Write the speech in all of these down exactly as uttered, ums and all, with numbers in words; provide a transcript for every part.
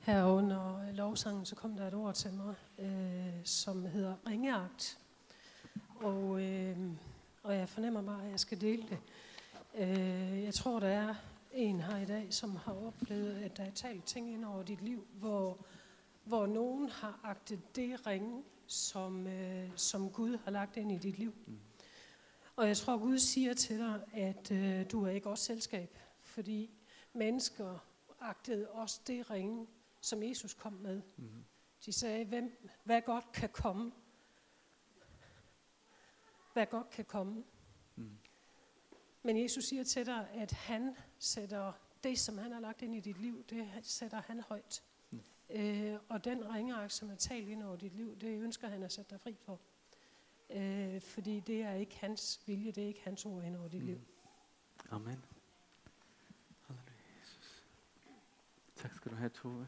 Her under lovsangen, så kom der et ord til mig, øh, som hedder ringeagt. Og, øh, og jeg fornemmer bare, at jeg skal dele det. Øh, jeg tror, der er en her i dag, som har oplevet, at der er talt ting ind over dit liv, hvor, hvor nogen har agtet det ringe, som, øh, som Gud har lagt ind i dit liv. Mm. Og jeg tror, Gud siger til dig, at øh, du er ikke også selskab, fordi mennesker agtede også det ringe, som Jesus kom med. Mm. De sagde, hvem, hvad godt kan komme? Hvad godt kan komme? Mm. Men Jesus siger til dig, at han sætter det, som han har lagt ind i dit liv, det sætter han højt. Mm. Øh, og den ringeagt, som er talt ind over dit liv, det ønsker han at sætte dig fri for. Øh, fordi det er ikke hans vilje, det er ikke hans ord ind over dit mm. liv. Amen. Halleluja, Jesus. Tak skal du have, Tove.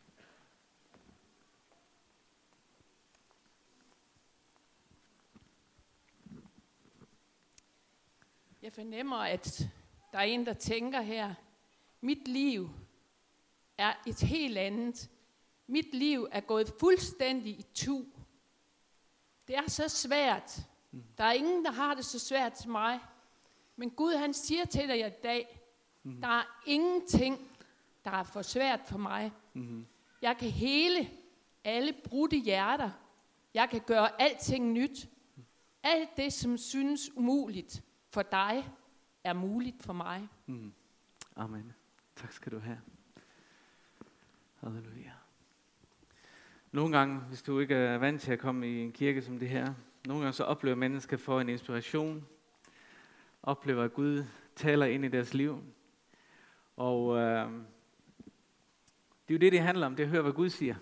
Jeg fornemmer, at der er en, der tænker her, mit liv er et helt andet. Mit liv er gået fuldstændig i tu. Det er så svært. Mm. Der er ingen, der har det så svært til mig. Men Gud, han siger til dig i dag, mm. der er ingenting, der er for svært for mig. Mm. Jeg kan hele alle brudte hjerter. Jeg kan gøre alting nyt. Alt det, som synes umuligt for dig, er muligt for mig. Mm. Amen. Tak skal du have. Halleluja. Nogle gange, hvis du ikke er vant til at komme i en kirke som det her, nogle gange så oplever mennesker for en inspiration, oplever at Gud taler ind i deres liv. Og øh, det er jo det, det handler om, det er at høre, hvad Gud siger.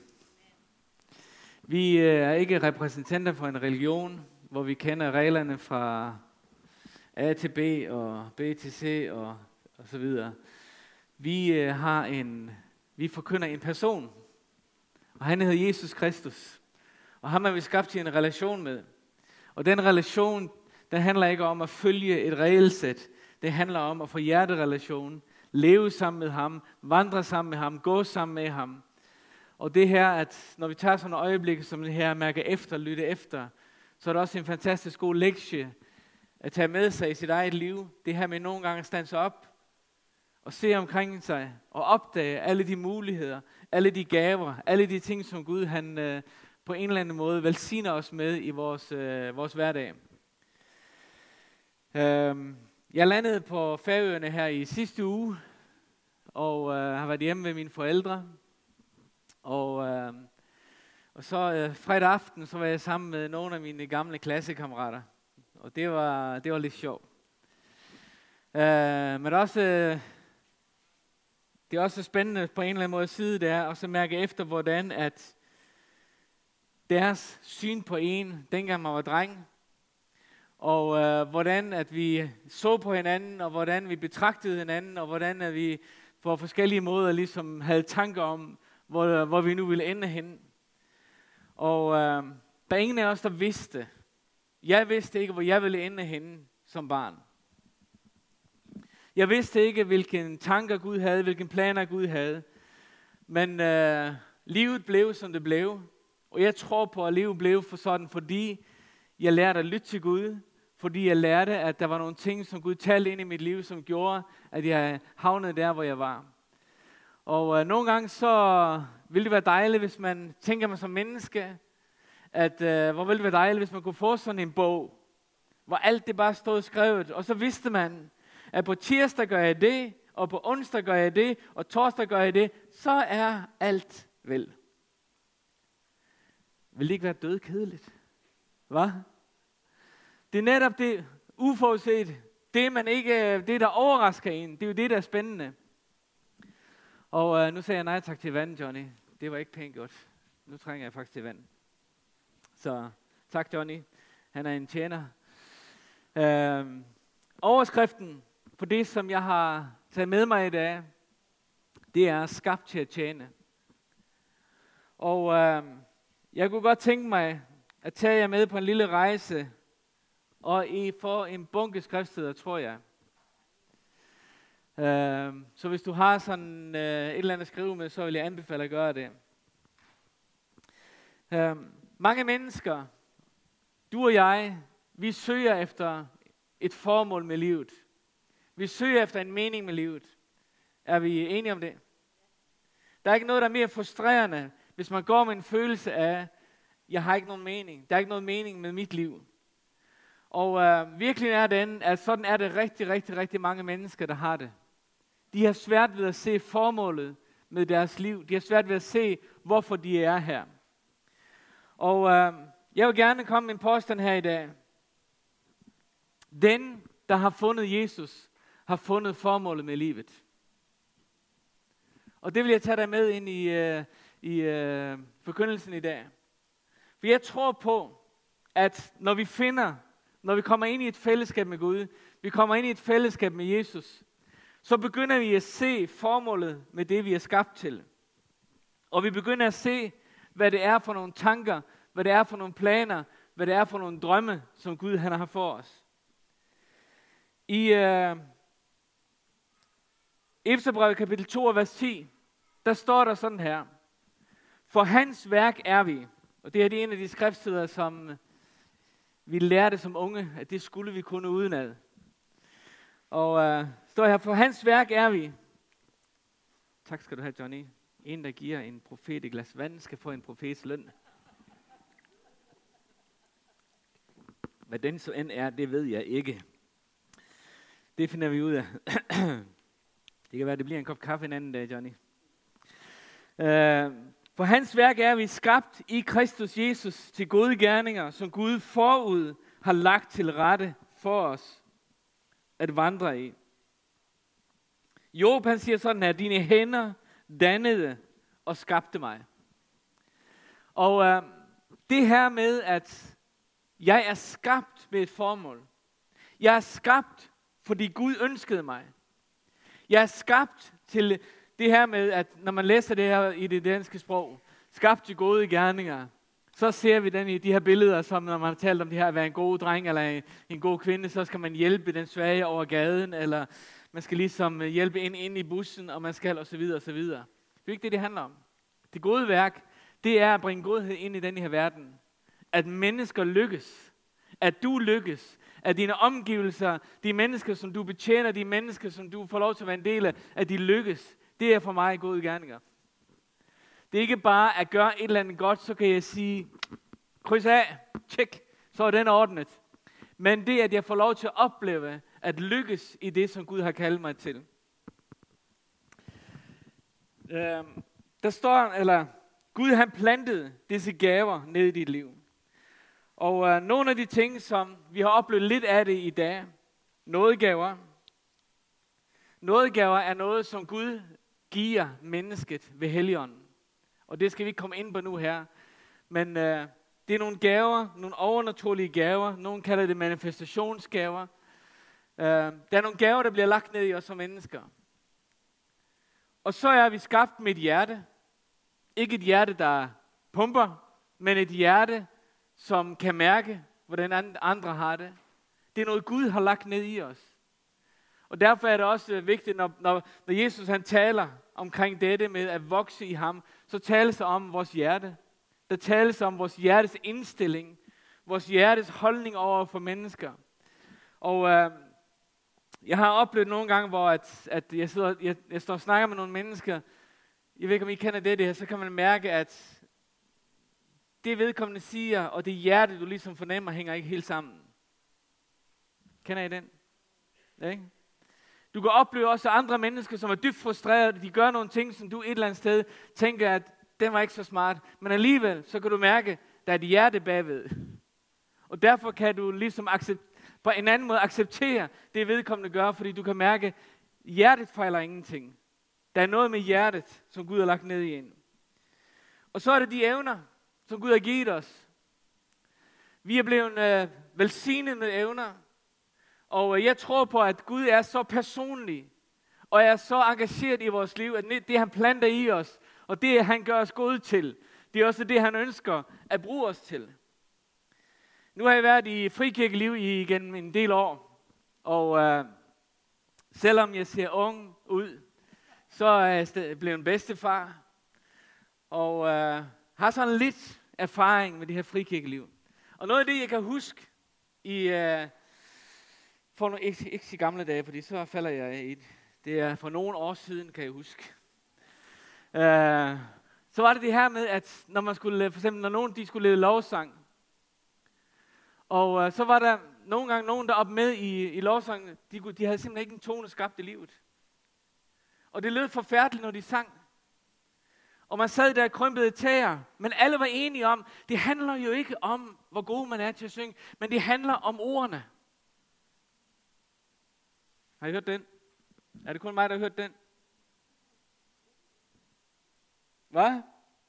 Vi er ikke repræsentanter for en religion, hvor vi kender reglerne fra A til B og B til C og, og så videre. Vi øh, har en, vi forkynder en person, og han hedder Jesus Kristus. Og ham er vi skabt til en relation med. Og den relation, den handler ikke om at følge et regelsæt. Det handler om at få hjerterelation, leve sammen med ham, vandre sammen med ham, gå sammen med ham. Og det her, at når vi tager sådan et øjeblik som det her, mærker efter, lytte efter, så er det også en fantastisk god lektie at tage med sig i sit eget liv. Det her med nogle gange at stands op og se omkring sig og opdage alle de muligheder, alle de gaver, alle de ting, som Gud han øh, på en eller anden måde velsigner os med i vores, øh, vores hverdag. Øh, jeg landede på Færøerne her i sidste uge og øh, har været hjemme med mine forældre. Og, øh, og så øh, fredag aften, så var jeg sammen med nogle af mine gamle klassekammerater. Og det var, det var lidt sjovt. Uh, men også, uh, det er også spændende på en eller anden måde at sidde der, og så mærke efter, hvordan at deres syn på en, dengang man var dreng, og uh, hvordan at vi så på hinanden, og hvordan vi betragtede hinanden, og hvordan at vi på forskellige måder ligesom havde tanker om, hvor, hvor vi nu ville ende hen. Og uh, der er ingen af os, der vidste. Jeg vidste ikke, hvor jeg ville ende henne som barn. Jeg vidste ikke, hvilken tanker Gud havde, hvilken planer Gud havde. Men øh, livet blev, som det blev. Og jeg tror på, at livet blev for sådan, fordi jeg lærte at lytte til Gud. Fordi jeg lærte, at der var nogle ting, som Gud talte ind i mit liv, som gjorde, at jeg havnede der, hvor jeg var. Og øh, nogle gange så ville det være dejligt, hvis man tænker mig som menneske, at øh, hvor ville det være dejligt, hvis man kunne få sådan en bog, hvor alt det bare stod skrevet, og så vidste man, at på tirsdag gør jeg det, og på onsdag gør jeg det, og torsdag gør jeg det, så er alt vel. Vil det ikke være dødkedeligt? Hva? Det er netop det uforudset, det man ikke, det der overrasker en, det er jo det, der er spændende. Og øh, nu sagde jeg nej tak til vand, Johnny. Det var ikke pænt godt. Nu trænger jeg faktisk til vand. Så tak, Johnny. Han er en tjener. Øh, overskriften på det, som jeg har taget med mig i dag, det er skabt til at tjene. Og øh, jeg kunne godt tænke mig at tage jer med på en lille rejse, og I får en bunke skriftsteder, tror jeg. Øh, så hvis du har sådan øh, et eller andet at skrive med, så vil jeg anbefale at gøre det. Øh, mange mennesker, du og jeg, vi søger efter et formål med livet. Vi søger efter en mening med livet. Er vi enige om det? Der er ikke noget, der er mere frustrerende, hvis man går med en følelse af, jeg har ikke nogen mening. Der er ikke nogen mening med mit liv. Og øh, virkelig er den, at sådan er det rigtig, rigtig, rigtig mange mennesker, der har det. De har svært ved at se formålet med deres liv. De har svært ved at se, hvorfor de er her. Og øh, jeg vil gerne komme med en påstand her i dag. Den, der har fundet Jesus, har fundet formålet med livet. Og det vil jeg tage dig med ind i, øh, i øh, forkyndelsen i dag. For jeg tror på, at når vi finder, når vi kommer ind i et fællesskab med Gud, vi kommer ind i et fællesskab med Jesus, så begynder vi at se formålet med det, vi er skabt til. Og vi begynder at se, hvad det er for nogle tanker, hvad det er for nogle planer, hvad det er for nogle drømme, som Gud han har for os. I øh, Efeserbrevet kapitel to, vers ti, der står der sådan her. For hans værk er vi. Og det er en af de skriftsteder, som vi lærte som unge, at det skulle vi kunne udenad. Og øh, står her, for hans værk er vi. Tak skal du have, Johnny. En, der giver en profet et glas vand, skal få en profets løn. Hvad den så end er, det ved jeg ikke. Det finder vi ud af. Det kan være, det bliver en kop kaffe en anden dag, Johnny. Uh, for hans værk er vi skabt i Kristus Jesus til gode gerninger, som Gud forud har lagt til rette for os at vandre i. Job han siger sådan her, dine hænder dannede og skabte mig. Og uh, det her med, at jeg er skabt med et formål. Jeg er skabt, fordi Gud ønskede mig. Jeg er skabt til det her med, at når man læser det her i det danske sprog, skabt til gode gerninger, så ser vi den i de her billeder, som når man har talt om det her at være en god dreng eller en, en god kvinde, så skal man hjælpe den svage over gaden, eller man skal ligesom hjælpe ind, ind i bussen, og man skal og så videre og så videre. Det er ikke det, det handler om. Det gode værk, det er at bringe godhed ind i den her verden. At mennesker lykkes. At du lykkes. At dine omgivelser, de mennesker, som du betjener, de mennesker, som du får lov til at være en del af, at de lykkes. Det er for mig gode gerninger. Det er ikke bare at gøre et eller andet godt, så kan jeg sige, kryds af, tjek, så er den ordnet. Men det er, at jeg får lov til at opleve, at lykkes i det, som Gud har kaldt mig til. Øhm, der står, eller Gud han plantede disse gaver ned i dit liv. Og øh, nogle af de ting, som vi har oplevet lidt af det i dag, nådegaver. Nådegaver er noget, som Gud giver mennesket ved Helligånden. Og det skal vi ikke komme ind på nu her. Men øh, det er nogle gaver, nogle overnaturlige gaver. Nogle kalder det manifestationsgaver. Øh, der er nogle gaver, der bliver lagt ned i os som mennesker. Og så er vi skabt med et hjerte. Ikke et hjerte, der pumper, men et hjerte, som kan mærke, hvordan andre har det. Det er noget, Gud har lagt ned i os. Og derfor er det også vigtigt, når, når, når Jesus han taler omkring dette med at vokse i ham, så tales det om vores hjerte. Der tales om vores hjertes indstilling, vores hjertes holdning over for mennesker. Og øh, jeg har oplevet nogle gange, hvor at, at jeg, sidder, jeg, jeg står og snakker med nogle mennesker. Jeg ved ikke, om I kender det, det her, så kan man mærke, at det vedkommende siger, og det hjerte, du ligesom fornemmer, hænger ikke helt sammen. Kender I den? Ja, ikke? Du kan opleve også andre mennesker, som er dybt frustrerede. De gør nogle ting, som du et eller andet sted tænker, at den var ikke så smart. Men alligevel, så kan du mærke, der er et hjerte bagved. Og derfor kan du ligesom accept- på en anden måde acceptere det vedkommende gør, fordi du kan mærke, at hjertet fejler ingenting. Der er noget med hjertet, som Gud har lagt ned i en. Og så er det de evner, som Gud har givet os. Vi er blevet øh, velsignet med evner. Og øh, jeg tror på, at Gud er så personlig, og er så engageret i vores liv, at det han planter i os, og det han gør os gode til, det er også det han ønsker at bruge os til. Nu har jeg været i frikirkeliv i igen en del år, og øh, selvom jeg ser ung ud, så er jeg st- blevet en bedstefar, og øh, har sådan lidt erfaring med det her frikirkeliv. Og noget af det, jeg kan huske i, øh, for nogle, ikke, ikke så gamle dage, fordi så falder jeg i det. Det er for nogle år siden, kan jeg huske. Øh, så var det det her med, at når man skulle, for eksempel når nogen de skulle lede lovsang, og øh, så var der nogle gange nogen, der op med i, i lovsangen, de, de havde simpelthen ikke en tone skabt i livet. Og det lød forfærdeligt, når de sang. Og man sad der krympede tæer, men alle var enige om, det handler jo ikke om, hvor god man er til at synge, men det handler om ordene. Har I hørt den? Er det kun mig, der har hørt den? Hvad?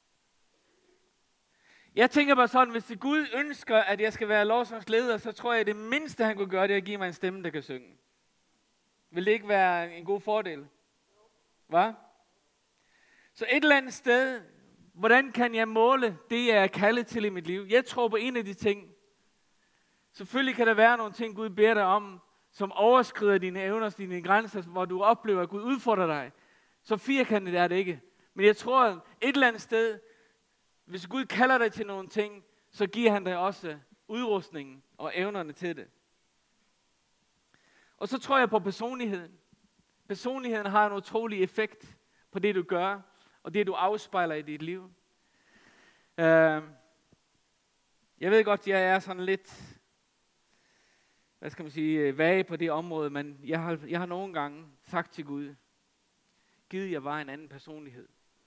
Jeg tænker bare sådan, hvis Gud ønsker, at jeg skal være lovsangsleder, så tror jeg, at det mindste, han kunne gøre, det er at give mig en stemme, der kan synge. Vil det ikke være en god fordel? Hvad? Så et eller andet sted, hvordan kan jeg måle det, jeg er kaldet til i mit liv? Jeg tror på en af de ting. Selvfølgelig kan der være nogle ting, Gud beder dig om, som overskrider dine evner, dine grænser, hvor du oplever, at Gud udfordrer dig. Så firkantet er det ikke. Men jeg tror, at et eller andet sted, hvis Gud kalder dig til nogle ting, så giver han dig også udrustningen og evnerne til det. Og så tror jeg på personligheden. Personligheden har en utrolig effekt på det, du gør, og det, du afspejler i dit liv. Uh, jeg ved godt, jeg er sådan lidt, hvad skal man sige, vage på det område, men jeg har, jeg har nogle gange sagt til Gud, givet jeg var en anden personlighed.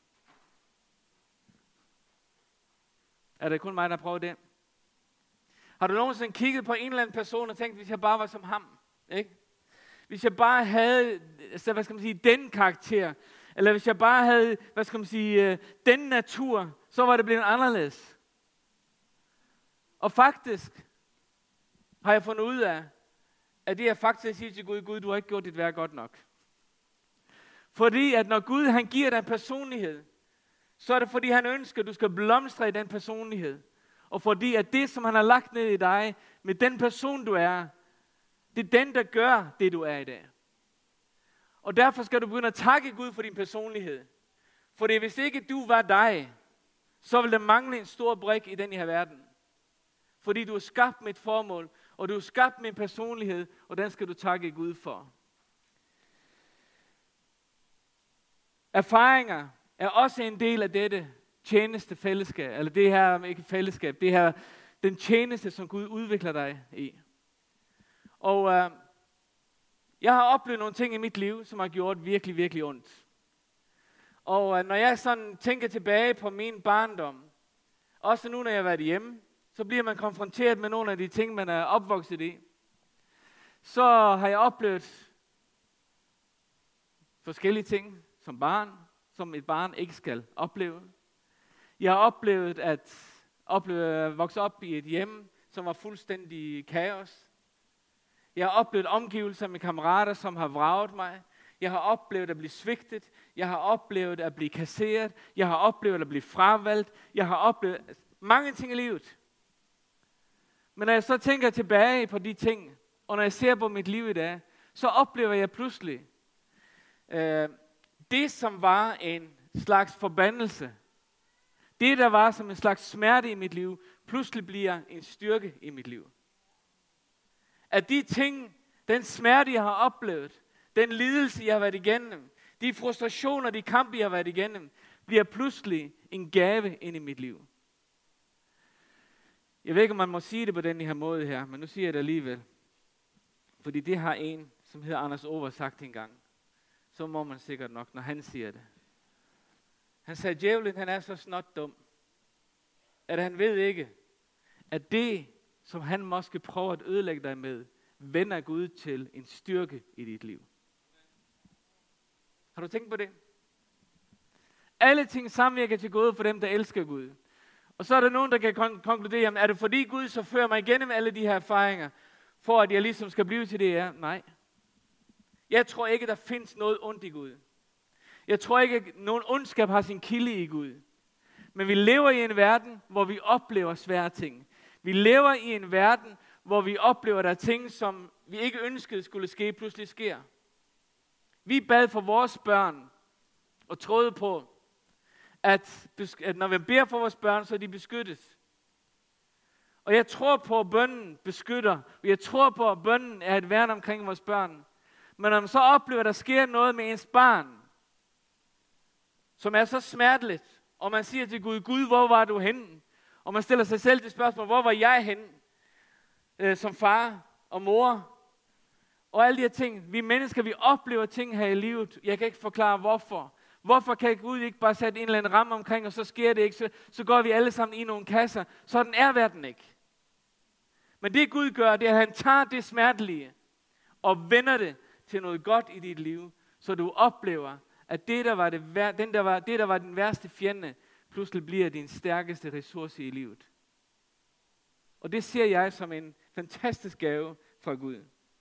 Er det kun mig, der prøver det? Har du nogensinde kigget på en eller anden person og tænkt, hvis jeg bare var som ham, ikke? Hvis jeg bare havde, så hvad skal man sige, den karakter, eller hvis jeg bare havde, hvad skal man sige, den natur, så var det blevet anderledes. Og faktisk har jeg fundet ud af, at det er faktisk at sige til Gud, Gud, du har ikke gjort dit værk godt nok. Fordi at når Gud han giver dig en personlighed, så er det fordi han ønsker, at du skal blomstre i den personlighed. Og fordi at det, som han har lagt ned i dig, med den person du er, det er den, der gør det, du er i dag. Og derfor skal du begynde at takke Gud for din personlighed. For hvis ikke du var dig, så vil der mangle en stor brik i den her verden. Fordi du er skabt med et formål, og du er skabt med en personlighed, og den skal du takke Gud for. Erfaringer er også en del af dette tjeneste fællesskab, eller det her, ikke fællesskab, det her, den tjeneste, som Gud udvikler dig i. Og øh, jeg har oplevet nogle ting i mit liv, som har gjort virkelig, virkelig ondt. Og øh, når jeg sådan tænker tilbage på min barndom, også nu når jeg har været hjemme, så bliver man konfronteret med nogle af de ting, man er opvokset i. Så har jeg oplevet forskellige ting som barn, som et barn ikke skal opleve. Jeg har oplevet at, opleve at vokse op i et hjem, som var fuldstændig kaos. Jeg har oplevet omgivelser med kammerater, som har vraget mig. Jeg har oplevet at blive svigtet. Jeg har oplevet at blive kasseret. Jeg har oplevet at blive fravalgt. Jeg har oplevet mange ting i livet. Men når jeg så tænker tilbage på de ting, og når jeg ser på mit liv i dag, så oplever jeg pludselig, øh, det som var en slags forbandelse, det der var som en slags smerte i mit liv, pludselig bliver en styrke i mit liv. At de ting, den smerte jeg har oplevet, den lidelse jeg har været igennem, de frustrationer, de kampe jeg har været igennem, bliver pludselig en gave ind i mit liv. Jeg ved ikke, om man må sige det på den her måde her, men nu siger jeg det alligevel. Fordi det har en, som hedder Anders Over, sagt engang. Så må man sikkert nok, når han siger det. Han sagde, djævlen han er så snot dum, at han ved ikke, at det, som han måske prøver at ødelægge dig med, vender Gud til en styrke i dit liv. Har du tænkt på det? Alle ting samvirker til gode for dem, der elsker Gud. Og så er der nogen, der kan kon- konkludere, jamen, er det fordi Gud så fører mig igennem alle de her erfaringer, for at jeg ligesom skal blive til det, jeg er? Nej. Jeg tror ikke, der findes noget ondt i Gud. Jeg tror ikke, at nogen ondskab har sin kilde i Gud. Men vi lever i en verden, hvor vi oplever svære ting. Vi lever i en verden, hvor vi oplever, at der er ting, som vi ikke ønskede skulle ske, pludselig sker. Vi bad for vores børn og troede på, at, at når vi beder for vores børn, så er de beskyttet. Og jeg tror på, at bønnen beskytter, og jeg tror på, at bønnen er et værn omkring vores børn. Men når man så oplever, at der sker noget med ens barn, som er så smerteligt, og man siger til Gud, Gud, hvor var du henne? Og man stiller sig selv det spørgsmål, hvor var jeg henne? Øh, som far og mor. Og alle de her ting. Vi mennesker, vi oplever ting her i livet. Jeg kan ikke forklare, hvorfor. Hvorfor kan Gud ikke bare sætte en eller anden ramme omkring, og så sker det ikke? Så, så går vi alle sammen i nogle kasser. Sådan er verden ikke. Men det Gud gør, det er, at han tager det smertelige, og vender det til noget godt i dit liv. Så du oplever, at det, der var, det, den, der var, det, der var den værste fjende, pludselig bliver din stærkeste ressource i livet. Og det ser jeg som en fantastisk gave fra Gud.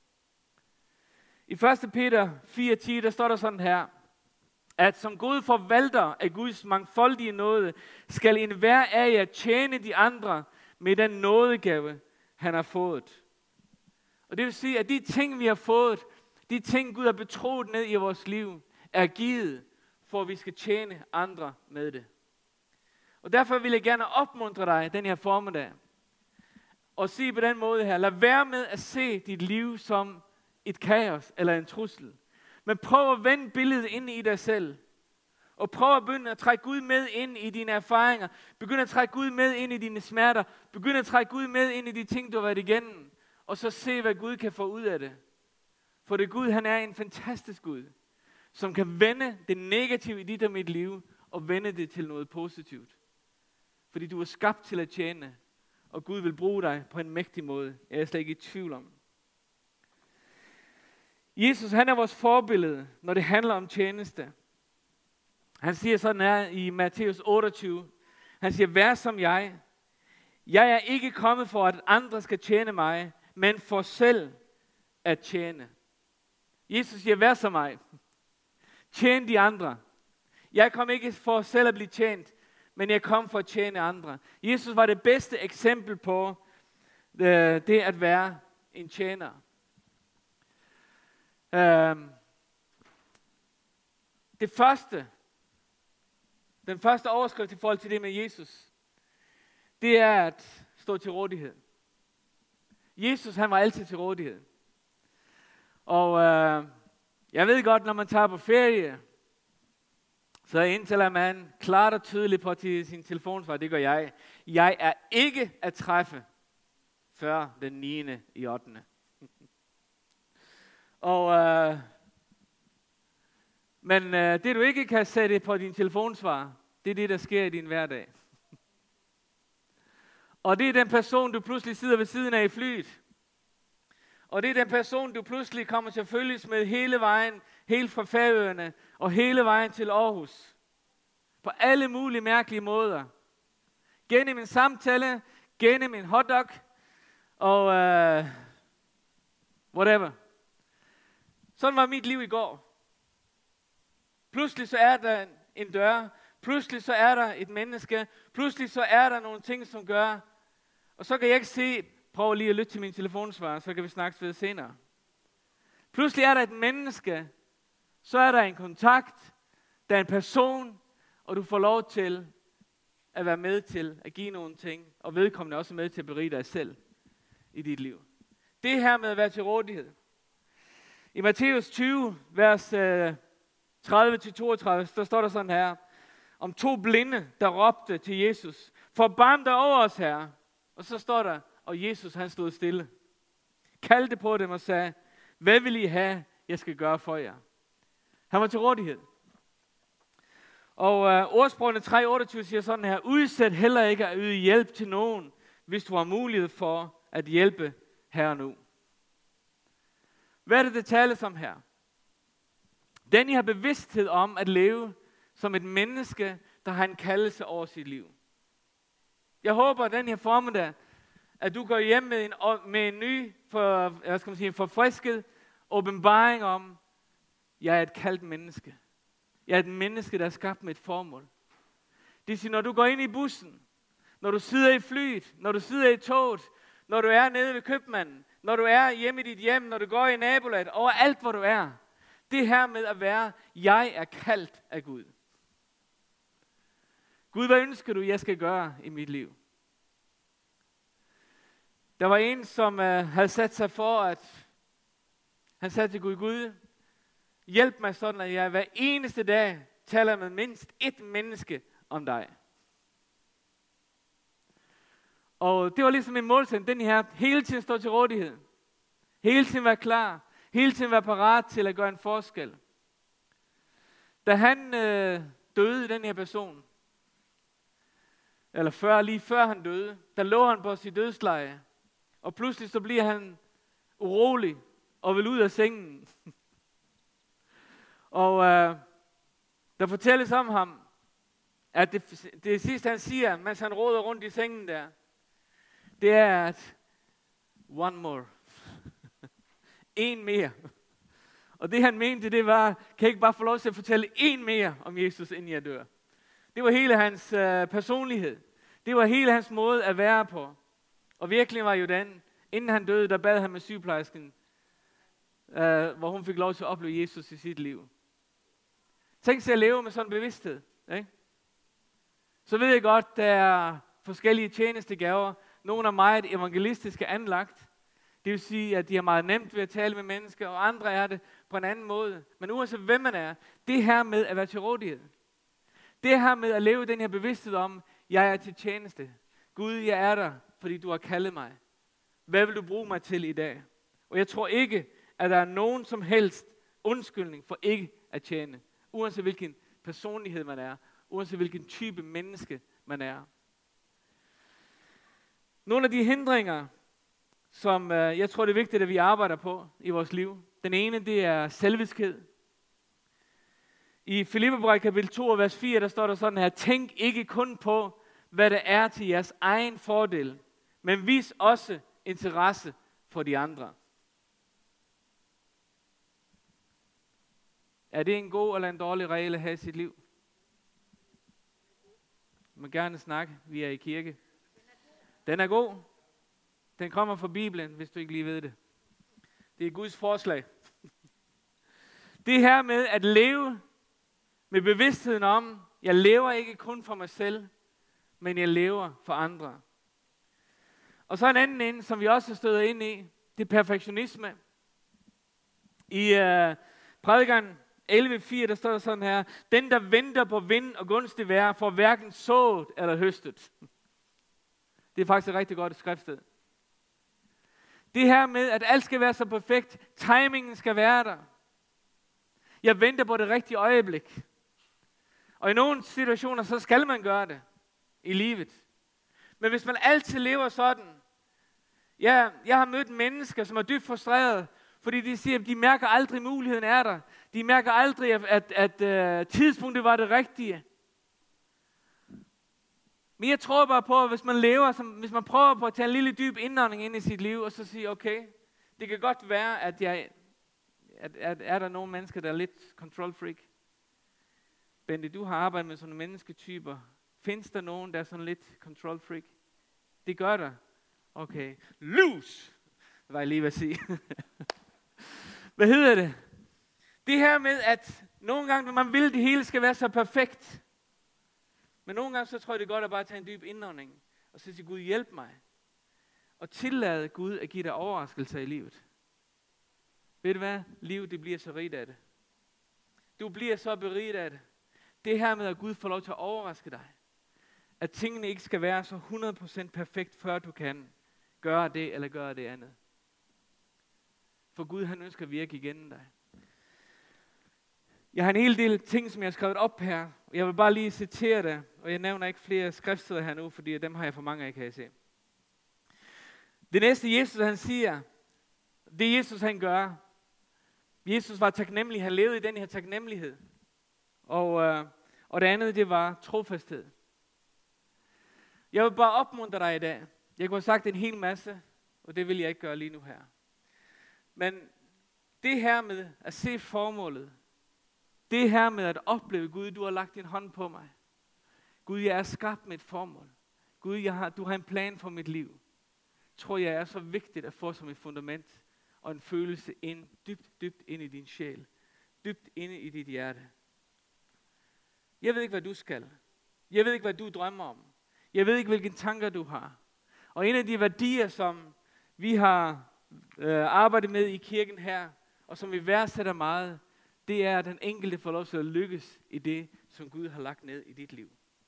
I første Peter fire ti, der står der sådan her, at som gode forvalter af Guds mangfoldige nåde, skal enhver af jer tjene de andre med den nådegave, han har fået. Og det vil sige, at de ting, vi har fået, de ting, Gud har betroet ned i vores liv, er givet, for at vi skal tjene andre med det. Og derfor vil jeg gerne opmuntre dig den her formiddag, og sige på den måde her, lad være med at se dit liv som et kaos eller en trussel. Men prøv at vende billedet ind i dig selv. Og prøv at begynde at trække Gud med ind i dine erfaringer. Begynd at trække Gud med ind i dine smerter. Begynd at trække Gud med ind i de ting, du har været igennem. Og så se, hvad Gud kan få ud af det. For det Gud, han er en fantastisk Gud, som kan vende det negative i dit og mit liv, og vende det til noget positivt. Fordi du er skabt til at tjene, og Gud vil bruge dig på en mægtig måde. Jeg er slet ikke i tvivl om. Jesus, han er vores forbillede, når det handler om tjeneste. Han siger sådan her i Matthæus otteogtyve. Han siger, vær som jeg. Jeg er ikke kommet for, at andre skal tjene mig, men for selv at tjene. Jesus siger, vær som mig. Tjen de andre. Jeg kom ikke for selv at blive tjent, men jeg kom for at tjene andre. Jesus var det bedste eksempel på øh, det at være en tjener. Øh, det første, den første overskrift i forhold til det med Jesus, det er at stå til rådighed. Jesus, han var altid til rådighed. Og øh, jeg ved godt, når man tager på ferie, så indtaler man klart og tydeligt på til sin telefonsvar, det gør jeg. Jeg er ikke at træffe før den niende i ottende Og øh, men øh, det du ikke kan sætte på din telefonsvar, det er det, der sker i din hverdag. Og det er den person, du pludselig sidder ved siden af i flyet. Og det er den person, du pludselig kommer til at følges med hele vejen, helt fra Færøerne og hele vejen til Aarhus. På alle mulige mærkelige måder. Gennem en samtale, gennem en hotdog og uh, whatever. Sådan var mit liv i går. Pludselig så er der en dør. Pludselig så er der et menneske. Pludselig så er der nogle ting, som gør. Og så kan jeg ikke se, prøv lige at lytte til min telefonsvar, så kan vi snakkes ved senere. Pludselig er der et menneske. Så er der en kontakt. Der er en person. Og du får lov til at være med til at give nogle ting. Og vedkommende også med til at berige dig selv i dit liv. Det her med at være til rådighed. I Matthæus tyve, vers tredive til toogtredive, der står der sådan her. Om to blinde, der råbte til Jesus. Forbarm dig over os, Herre. Og så står der, og Jesus han stod stille. Kaldte på dem og sagde, hvad vil I have, jeg skal gøre for jer? Han var til rådighed. Og uh, ordsprogene tre otteogtyve siger sådan her, udsæt heller ikke at yde hjælp til nogen, hvis du har mulighed for at hjælpe her og nu. Hvad er det, det tales om her? Den, I har bevidsthed om at leve som et menneske, der har en kaldelse over sit liv. Jeg håber, at den her formiddag, at du går hjem med en, med en ny, for, hvad skal man sige, forfrisket åbenbaring om, jeg er et kaldt menneske. Jeg er et menneske, der er skabt med et formål. Det vil sige, når du går ind i bussen, når du sidder i flyet, når du sidder i toget, når du er nede ved købmanden, når du er hjemme i dit hjem, når du går i nabolaget, overalt hvor du er. Det her med at være, jeg er kaldt af Gud. Gud, hvad ønsker du, jeg skal gøre i mit liv? Der var en, som uh, havde sat sig for, at han sagde til Gud, Gud, hjælp mig sådan, at jeg hver eneste dag taler med mindst ét menneske om dig. Og det var ligesom en målsætning, den her, hele tiden stå til rådighed. Hele tiden være klar. Hele tiden være parat til at gøre en forskel. Da han øh, døde, den her person, eller før, lige før han døde, der lå han på sit dødsleje. Og pludselig så bliver han urolig og vil ud af sengen. og øh, der fortælles om ham, at det, det sidste han siger, mens han råder rundt i sengen der, det er at one more. En mere. Og det han mente, det var, kan jeg ikke bare få lov til at fortælle en mere om Jesus, inden jeg dør. Det var hele hans øh, personlighed. Det var hele hans måde at være på. Og virkelig var jo den, inden han døde, der bad han med sygeplejersken, øh, hvor hun fik lov til at opleve Jesus i sit liv. Tænk sig at leve med sådan en bevidsthed. Ikke? Så ved jeg godt, der er forskellige tjenestegaver. Nogle er meget evangelistiske anlagt. Det vil sige, at de har meget nemt ved at tale med mennesker, og andre er det på en anden måde. Men uanset hvem man er, det her med at være til rådighed. Det her med at leve den her bevidsthed om, jeg er til tjeneste. Gud, jeg er der, fordi du har kaldet mig. Hvad vil du bruge mig til i dag? Og jeg tror ikke, at der er nogen som helst undskyldning for ikke at tjene. Uanset hvilken personlighed man er. Uanset hvilken type menneske man er. Nogle af de hindringer, som øh, jeg tror det er vigtigt, at vi arbejder på i vores liv. Den ene, det er selviskhed. I Filipperbrevet kapitel to, vers fire, der står der sådan her, tænk ikke kun på, hvad det er til jeres egen fordel, men vis også interesse for de andre. Er det en god eller en dårlig regel at have i sit liv? Man må gerne snakke, vi er i kirke. Den er god. Den kommer fra Bibelen, hvis du ikke lige ved det. Det er Guds forslag. Det her med at leve med bevidstheden om, jeg lever ikke kun for mig selv, men jeg lever for andre. Og så en anden ende, som vi også støder ind i, det er perfektionisme. I uh, prædikeren elleve fire, der står der sådan her, den der venter på vind og gunstig vejr, får hverken sået eller høstet. Det er faktisk et rigtig godt skriftsted. Det her med, at alt skal være så perfekt, timingen skal være der. Jeg venter på det rigtige øjeblik. Og i nogle situationer, så skal man gøre det i livet. Men hvis man altid lever sådan, ja, jeg har mødt mennesker, som er dybt frustrerede, fordi de siger, at de mærker aldrig, at muligheden er der. De mærker aldrig, at, at, at, at tidspunktet var det rigtige. Men jeg tror bare på, at hvis man lever, som, hvis man prøver på at tage en lille dyb indånding ind i sit liv, og så sige, okay, det kan godt være, at jeg, at, at er der nogle mennesker, der er lidt control freak. Bente, du har arbejdet med sådan mennesketyper. Findes der nogen, der er sådan lidt control freak? Det gør der. Okay. Loose! Det var jeg lige ved at sige. Hvad hedder det? Det her med, at nogle gange, når man vil, det hele skal være så perfekt. Men nogle gange, så tror jeg, det er godt at bare tage en dyb indånding. Og så sige, Gud, hjælp mig. Og tillade Gud at give dig overraskelser i livet. Ved du hvad? Livet, det bliver så rigt af det. Du bliver så beriget af det. Det her med, at Gud får lov til at overraske dig. At tingene ikke skal være så hundrede procent perfekt, før du kan gøre det eller gøre det andet. For Gud, han ønsker at virke igennem dig. Jeg har en hel del ting, som jeg har skrevet op her. Og jeg vil bare lige citere det. Og jeg nævner ikke flere skriftsteder her nu, fordi dem har jeg for mange af, kan jeg se. Det næste Jesus, han siger, det Jesus, han gør. Jesus var taknemmelig. Han levede i den her taknemmelighed. Og, øh, og det andet, det var trofasthed. Jeg vil bare opmuntre dig i dag. Jeg kunne have sagt en hel masse, og det vil jeg ikke gøre lige nu her. Men det her med at se formålet, det her med at opleve, Gud, du har lagt din hånd på mig. Gud, jeg er skabt med et formål. Gud, jeg har, du har en plan for mit liv. Tror jeg er så vigtigt at få som et fundament og en følelse ind, dybt, dybt ind i din sjæl. dybt inde i dit hjerte. Jeg ved ikke, hvad du skal. Jeg ved ikke, hvad du drømmer om. Jeg ved ikke, hvilke tanker du har. Og en af de værdier, som vi har øh, arbejdet med i kirken her, og som vi værdsætter meget, det er, at den enkelte får lov til at lykkes i det, som Gud har lagt ned i dit liv.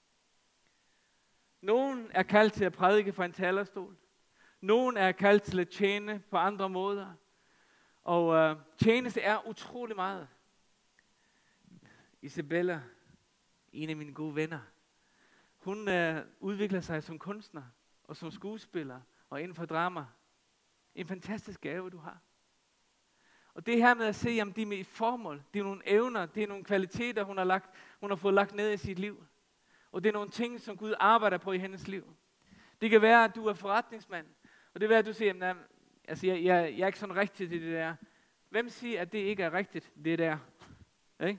Nogen er kaldt til at prædike fra en talerstol. Nogen er kaldt til at tjene på andre måder. Og øh, tjeneste er utrolig meget. Isabella, en af mine gode venner, hun øh, udvikler sig som kunstner og som skuespiller og inden for drama. En fantastisk gave, du har. Og det her med at se, jamen det er med et formål, det er nogle evner, det er nogle kvaliteter, hun har, lagt, hun har fået lagt ned i sit liv. Og det er nogle ting, som Gud arbejder på i hendes liv. Det kan være, at du er forretningsmand, og det kan være, at du siger, jamen, altså, jeg, jeg, jeg er ikke sådan rigtig til det der. Hvem siger, at det ikke er rigtigt, det der? Ikke?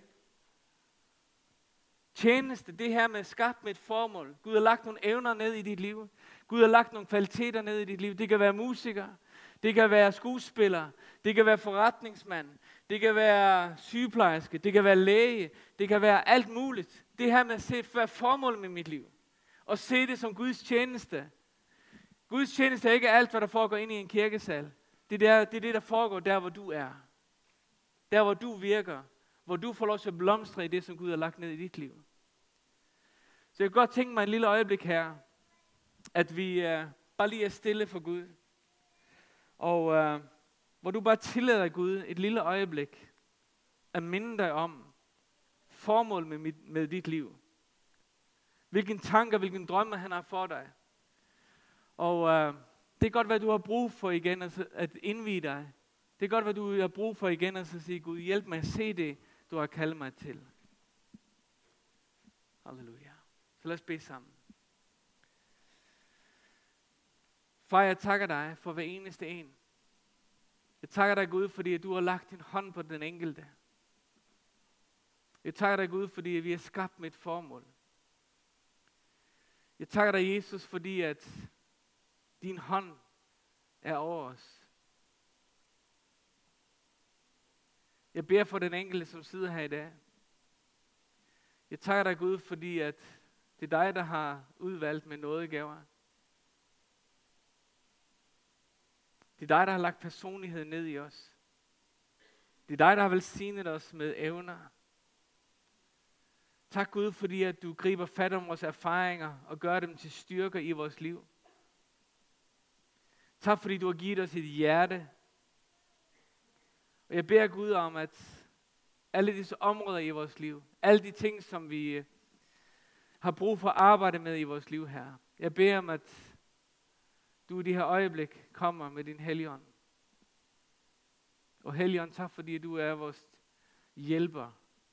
Tjeneste, det her med skabt med et formål. Gud har lagt nogle evner ned i dit liv. Gud har lagt nogle kvaliteter ned i dit liv. Det kan være musiker, det kan være skuespiller, det kan være forretningsmand, det kan være sygeplejerske, det kan være læge, det kan være alt muligt. Det her med at se, hvad er formålet med mit liv? Og se det som Guds tjeneste. Guds tjeneste er ikke alt, hvad der foregår inde i en kirkesal. Det er, der, det er det, der foregår der, hvor du er. Der, hvor du virker. Hvor du får lov til at blomstre i det, som Gud har lagt ned i dit liv. Så jeg kan godt tænke mig et lille øjeblik her, at vi uh, bare lige er stille for Gud. Og uh, hvor du bare tillader Gud et lille øjeblik at minde dig om formålet med, mit, med dit liv. Hvilken tanker, hvilken drømme han har for dig. Og uh, det kan godt være, at du har brug for igen at, at indvie dig. Det kan godt være, at du har brug for igen at sige, Gud, hjælp mig at se det, du har kaldt mig til. Halleluja. Så lad os bede sammen. Far, jeg takker dig for hver eneste en. Jeg takker dig, Gud, fordi du har lagt din hånd på den enkelte. Jeg takker dig, Gud, fordi vi er skabt med et formål. Jeg takker dig, Jesus, fordi at din hånd er over os. Jeg beder for den enkelte, som sidder her i dag. Jeg takker dig, Gud, fordi at det er dig, der har udvalgt med nådegaver. Det er dig, der har lagt personlighed ned i os. Det er dig, der har velsignet os med evner. Tak, Gud, fordi at du griber fat om vores erfaringer og gør dem til styrker i vores liv. Tak, fordi du har givet os et hjerte. Og jeg beder Gud om, at alle disse områder i vores liv, alle de ting, som vi har brug for at arbejde med i vores liv her, jeg beder om, at du i de her øjeblik kommer med din Helligånd. Og Helligånd, tak fordi du er vores hjælper.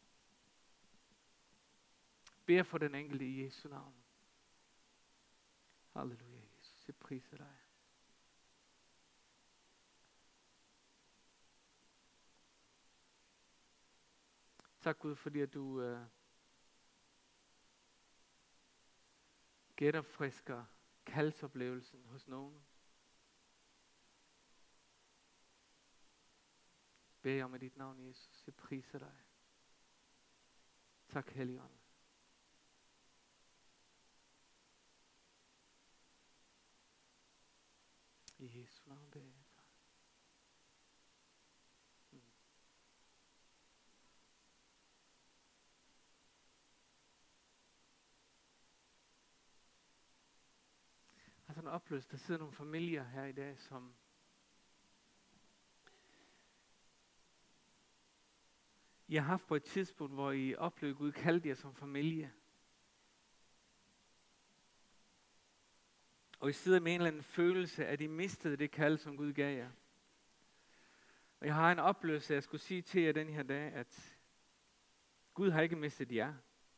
Beder for den enkelte i Jesu navn. Halleluja, Jesus. Jeg priser dig. Tak, Gud, fordi at du uh, genopfrisker kaldsoplevelsen hos nogen. Bed jeg om i dit navn, Jesus. Jeg priser dig. Tak, Helligånd. I Jesu navn beder jeg. Jeg har sådan en oplevelse, der sidder nogle familier her i dag, som I har haft på et tidspunkt, hvor I oplevede Gud kaldte jer som familie. Og I sidder med en eller anden følelse, at I mistede det kald, som Gud gav jer. Og jeg har en oplevelse, jeg skulle sige til jer den her dag, at Gud har ikke mistet jer.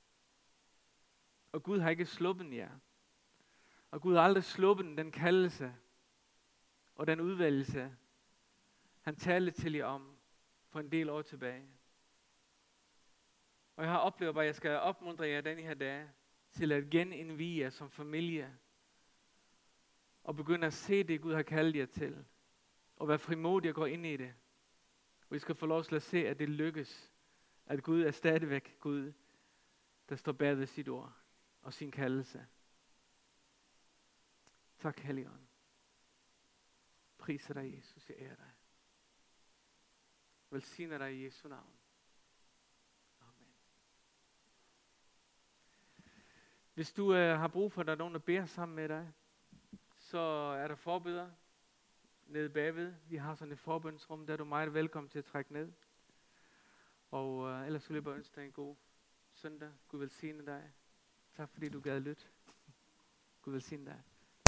Og Gud har ikke sluppet jer. Og Gud har aldrig sluppet den kaldelse og den udvælgelse, han talte til jer om for en del år tilbage. Og jeg har oplevet, at jeg skal opmuntre jer den her dag til at genindvie jer som familie og begynde at se det, Gud har kaldt jer til. Og være frimodig og gå ind i det. Og I skal få lov til at se, at det lykkes, At Gud er stadigvæk Gud, der står bag ved sit ord og sin kaldelse. Tak, Helligånd. Priser dig, Jesus, jeg ærer dig. Velsigner dig i Jesu navn. Amen. Hvis du øh, har brug for, at der er nogen, der beder sammen med dig, så er der forbeder nede bagved. Vi har sådan et forbønsrum, der er du meget velkommen til at trække ned. Og øh, ellers vil jeg bare ønske dig en god søndag. Gud velsigne dig. Tak fordi du gad lytte. Gud velsigne dig.